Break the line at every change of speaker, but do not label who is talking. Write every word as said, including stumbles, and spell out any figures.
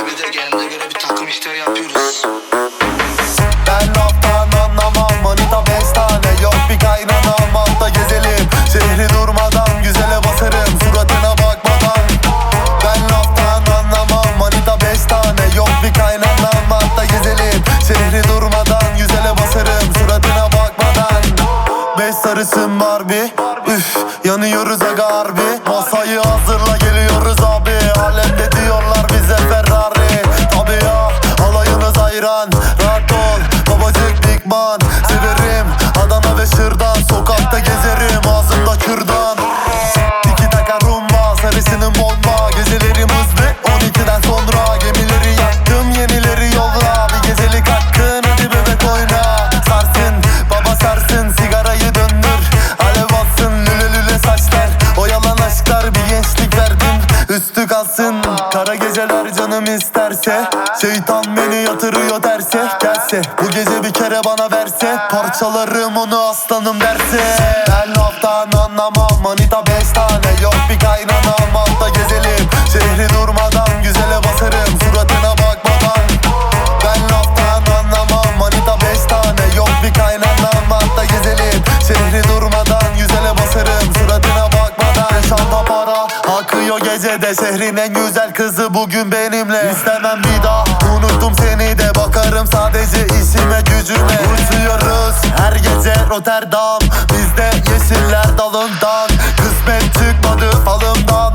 bir de kendine göre bir takım işler yapıyoruz.
Ben laftan anlamam, manita beş tane yok bir kaynanam. Altta gezelim, şehri durmadan güzele basarım suratına bakmadan. Ben laftan anlamam, manita beş tane yok bir kaynanam. Altta gezelim, şehri durmadan güzele basarım suratına bakmadan. Beş sarısın Barbie, üf yanıyoruz aga harbi. Masayı hazırla geliyoruz abi, alemde diyorlar bize Ferrari. Tabi ya alayınız hayran, rahat ol babacık dikman. Severim Adana ve Şırdan, sokakta gezerim ağzımda kürdan. Tiki taka rumba, sarısının bomba, gecelerim hızlı on ikiden sonra. Gemileri yaktım yenileri yolla, bir gecelik hakkın hadi bebek oyna. Sarsın baba sarsın, sigarayı döndür alev alsın, lüle lüle saçlar oyalan aşklar, bir gençlik verdim üstü kalsın. Kara geceler canım isterse, şeytan beni yatırıyor terse. Gelse bu gece bir kere bana verse, parçalarım onu aslanım derse. Ben laftan anlamam, manita beş tane yok bir kaynanam. Altta gezelim, şehri durmadan güzele basarım suratına bakmadan. Ben laftan anlamam, manita beş tane yok bir kaynanam. Altta gezelim, şehri durmadan güzele basarım suratına bakmadan. Çanta para akıyor gecede, şehrin en güzel kızı bugün benimle. İstemem bir daha, unuttum seni de, bakarım sadece işime gücüme. Uçuyoruz her gece Rotterdam, bizde yeşiller dalından. Kısmet çıkmadı falımdan,